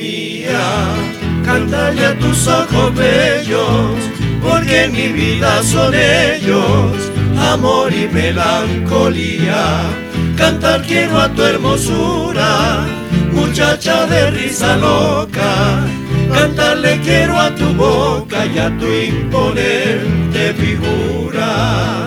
mía, cantarle a tus ojos bellos, porque en mi vida son ellos, amor y melancolía. Cantar quiero a tu hermosura, muchacha de risa loca. Cantarle quiero a tu boca y a tu imponente figura.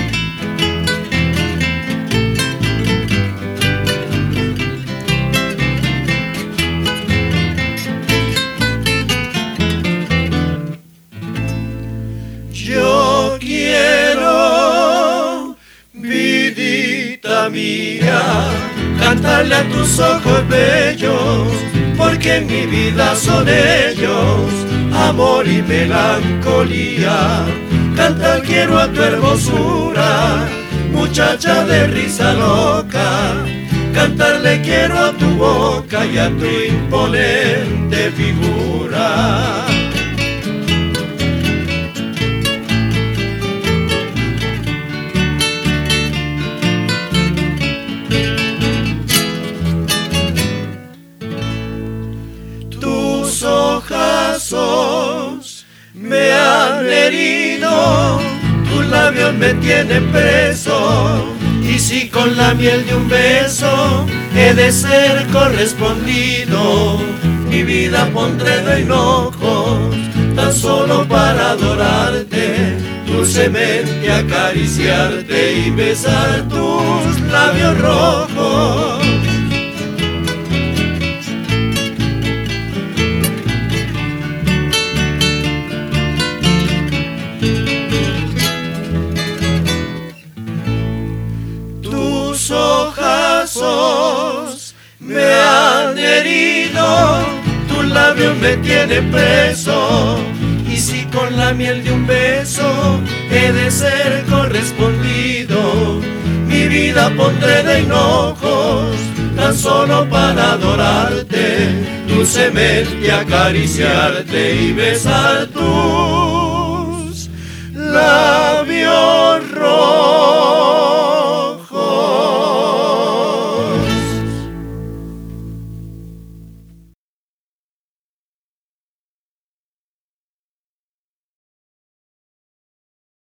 Yo quiero, vidita mía, cantarle a tus ojos bellos, porque en mi vida son ellos, amor y melancolía. Cantar quiero a tu hermosura, muchacha de risa loca. Cantarle quiero a tu boca y a tu imponente figura. Tus ojazos me han herido, tus labios me tienen preso, y si con la miel de un beso he de ser correspondido, mi vida pondré de hinojos, tan solo para adorarte, dulcemente acariciarte y besar tus labios rojos. Tus ojazos me han herido, tus labios me tienen preso, y si con la miel de un beso he de ser correspondido, mi vida pondré de hinojos, tan solo para adorarte, dulcemente acariciarte y besar tus labios